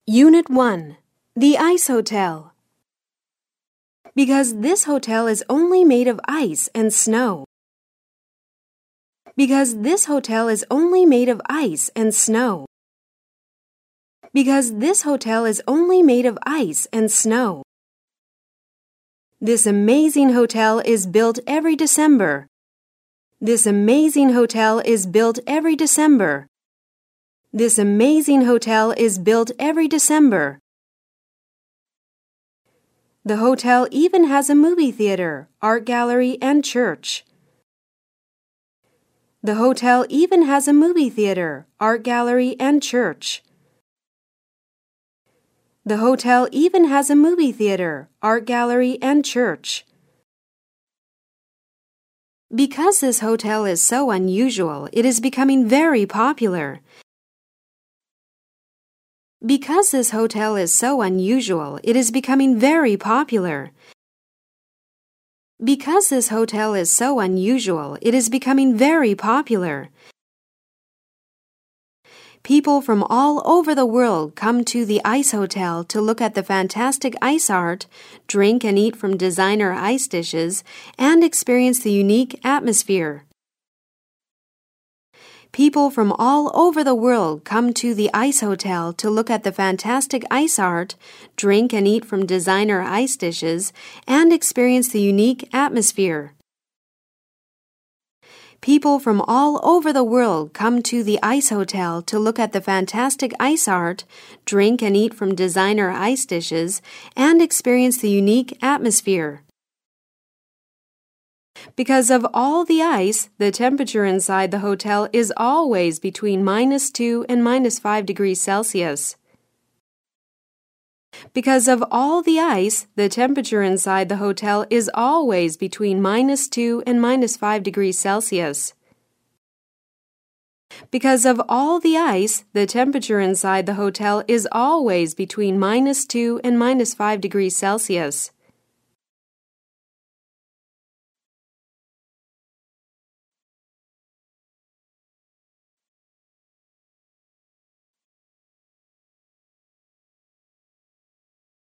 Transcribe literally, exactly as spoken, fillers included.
Unit one. The Ice Hotel. Because this hotel is only made of ice and snow. Because this hotel is only made of ice and snow. Because this hotel is only made of ice and snow. This amazing hotel is built every December. This amazing hotel is built every December. This amazing hotel is built every December. The hotel even has a movie theater, art gallery, and church. The hotel even has a movie theater, art gallery, and church. The hotel even has a movie theater, art gallery, and church. Because this hotel is so unusual, it is becoming very popular. Because this hotel is so unusual, it is becoming very popular. Because this hotel is so unusual, it is becoming very popular. People from all over the world come to the Ice Hotel to look at the fantastic ice art, drink and eat from designer ice dishes, and experience the unique atmosphere. People from all over the world come to the Ice Hotel to look at the fantastic ice art, drink and eat from designer ice dishes, and experience the unique atmosphere. People from all over the world come to the Ice Hotel to look at the fantastic ice art, drink and eat from designer ice dishes, and experience the unique atmosphere. Because of all the ice, the temperature inside the hotel is always between minus two and minus five degrees Celsius. Because of all the ice, the temperature inside the hotel is always between minus two and minus five degrees Celsius. Because of all the ice, the temperature inside the hotel is always between minus two and minus five degrees Celsius.